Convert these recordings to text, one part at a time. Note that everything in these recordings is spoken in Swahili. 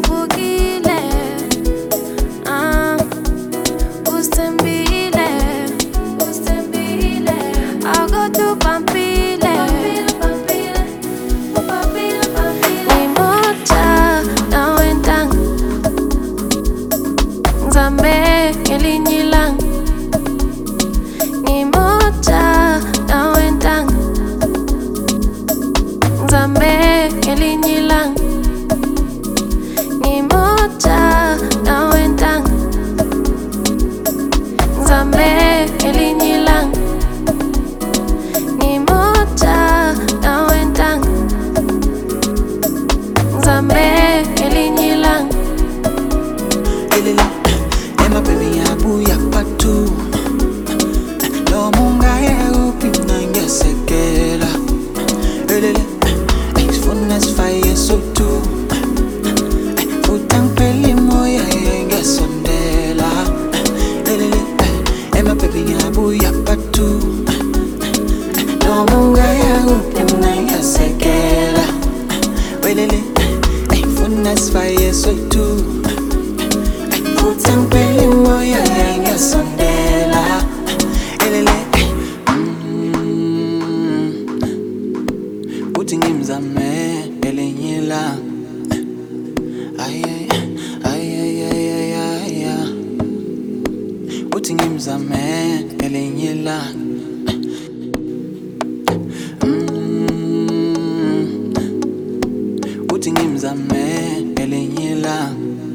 vukile, usithembile, awukho upampile, ngimoja nawe ntanga, ngizame ngelinye ilanga, ngimoja nawe ntanga, ngizame ngelinye ilanga, ngimoja nawe ntanga, ngizame ngelinye ilanga, ngimoja nawe ntanga, ngizame ngelinye ilanga. Ema baby yabuya patu lo mungaye upina ngesekela sifuna sifaye sotu futhi ngiphelile moya ngesondela ema baby yabuya patu lo mungaye upina ngesekela sifuna sifaye sotu futhi ngiphelile moya ngesondela uthi ngimzame elinye ilanga uthi ngimzame elinye ilanga uthi ngimzame elinye ilanga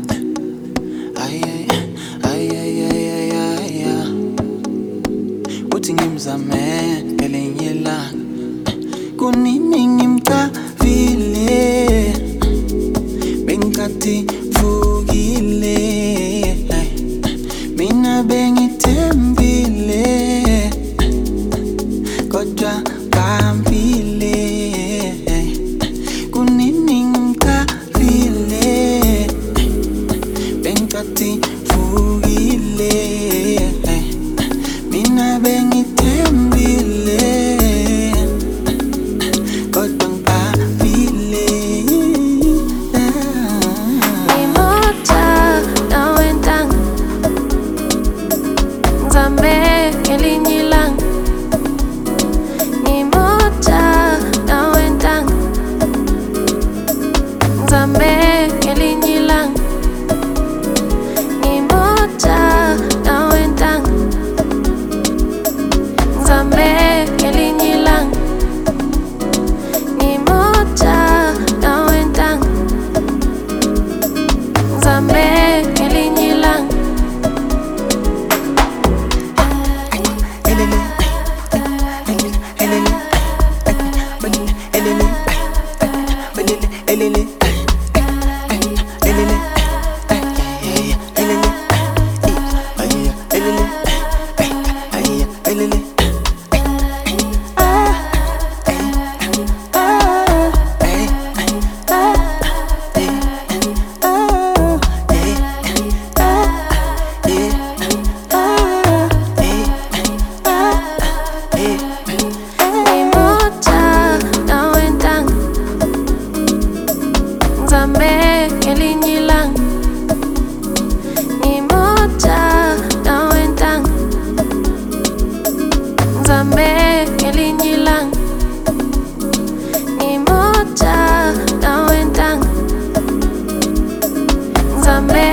uthi ngimzame elinye ilanga kunini ngimcavile bengathi vukile mina bengithembile kodwa bambile kunini ngimcavile bengathi vukile mina bengithembile kodwa ngibambile Ngimoja nawe ntanga, ngizame ngelinye ilanga, ngimoja nawe ntanga, ngizame ngelinye ilanga, ngimoja nawe ntanga, ngizame ngelinye ilanga, ngimoja nawe ntanga, ngizame ngelinye ilanga. Ngimoja nawe ntanga, ngizame ngelinye ilanga, ngimoja nawe ntanga, ngizame ngelinye ilanga, ngimoja nawe ntanga, ngizame